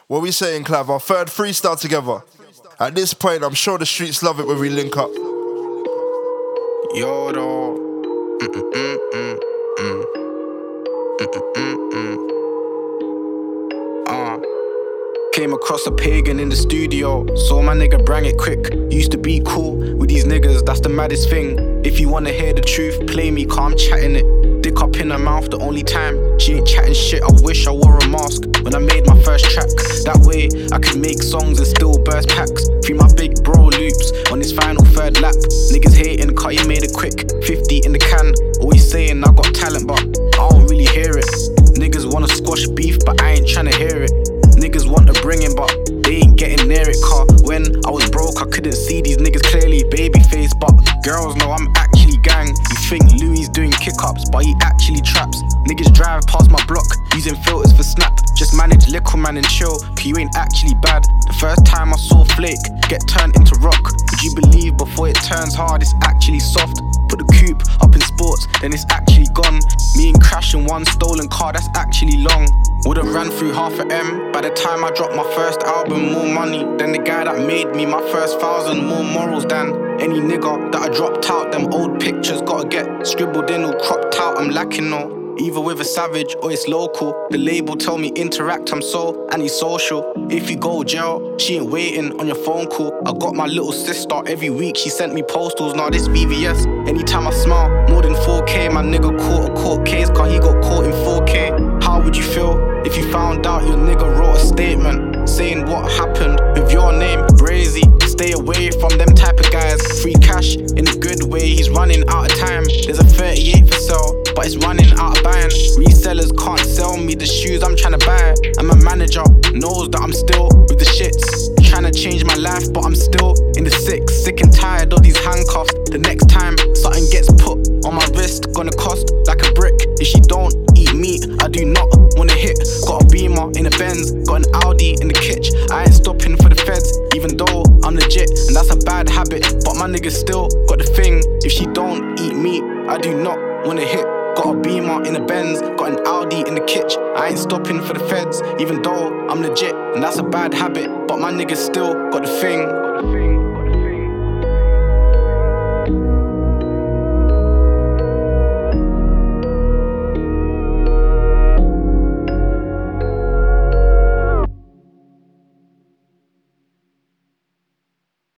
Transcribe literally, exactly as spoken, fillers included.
What we saying, Clav? Our third freestyle together. At this point, I'm sure the streets love it when we link up. Yo, though. Mm-mm-mm-mm-mm. Mm-mm-mm-mm. Uh. Came across a pagan in the studio. Saw my nigga bring it quick. Used to be cool with these niggas, that's the maddest thing. If you wanna hear the truth, play me, cause I'm chatting it. Dick up in her mouth the only time she ain't chatting shit. I wish I wore a mask when I made my first track. That way I could make songs and still burst packs. Free my big bro loops on his final third lap. Niggas hating cause he made it quick. fifty in the can. Always saying I got talent but I don't really hear it. Niggas wanna squash beef but I ain't tryna hear it. Niggas want to bring in but they ain't getting near it. Car when I was broke I couldn't see these niggas clearly. Babyface but girls know I'm actually gang. You think Louis doing kick-ups but he actually traps. Niggas drive past my block using filters for snap. Just manage little man and chill cause you ain't actually bad. The first time I saw Flake get turned into rock, would you believe before it turns hard it's actually soft? Put the coupe up in sports then it's actually gone. Me and Crash in one stolen car that's actually long. Would've ran through half a M by the time I dropped my first album. More money than the guy that made me my first thousand. More morals than any nigga that I dropped out. Them old pictures gotta get scribbled in or cropped out. I'm lacking no. Either with a savage or it's local. The label tell me interact, I'm so antisocial. If you go jail, she ain't waiting on your phone call. I got my little sister every week, she sent me postals. Now this V V S, anytime I smile, more than four K. My nigga caught a court case cause he got caught in four K. How would you feel if you found out your nigga wrote a statement saying what happened with your name? Brazy, stay away from them type of guys. Free cash in a good way, he's running out of time. There's a thirty-eight for sale, but it's running out of buying. Resellers can't sell me the shoes I'm trying to buy. And my manager knows that I'm still with the shits. Trying to change my life, but I'm still in the six. Sick and tired of these handcuffs. The next time something gets put on my wrist, gonna cost like a brick. If she don't eat meat, I do not wanna hit. Got a Beamer in a Benz, got an Audi in the kitch. I ain't stopping for the feds, even though I'm legit. And that's a bad habit, but my niggas still got the thing. If she don't eat meat, I do not wanna hit. Got a Beamer in a Benz, got an Audi in the kitch. I ain't stopping for the feds, even though I'm legit. And that's a bad habit, but my niggas still got the thing.